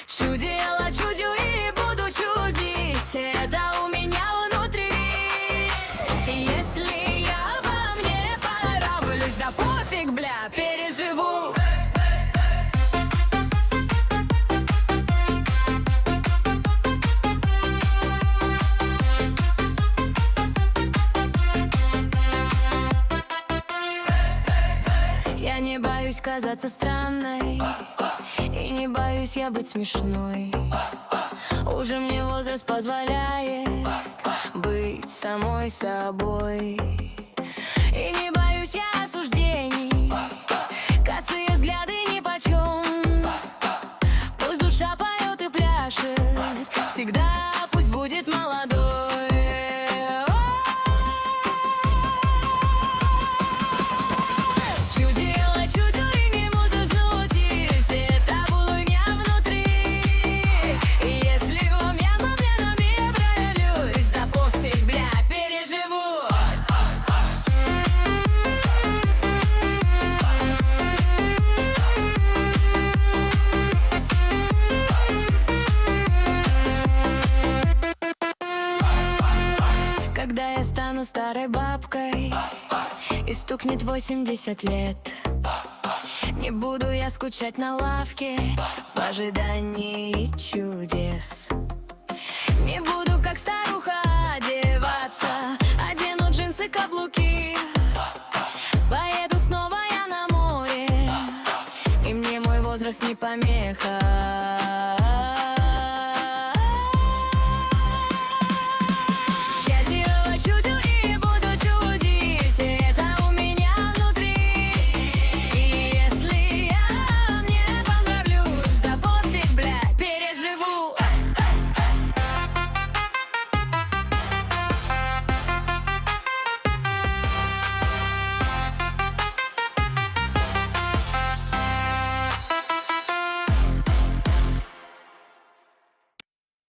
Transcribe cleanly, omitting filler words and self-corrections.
Чудила, чудю и буду чудить, это у меня внутри. Если я вам не понравлюсь, да пофиг, бля, переживу. Я не боюсь казаться странной, и не боюсь я быть смешной. Уже мне возраст позволяет быть самой собой. И не боюсь я осуждений, косые взгляды нипочем. Пусть душа поет и пляшет, всегда пусть будет молодой. Когда я стану старой бабкой и стукнет 80 лет, не буду я скучать на лавке в ожидании чудес. Не буду как старуха одеваться, одену джинсы, каблуки. Поеду снова я на море, и мне мой возраст не помеха.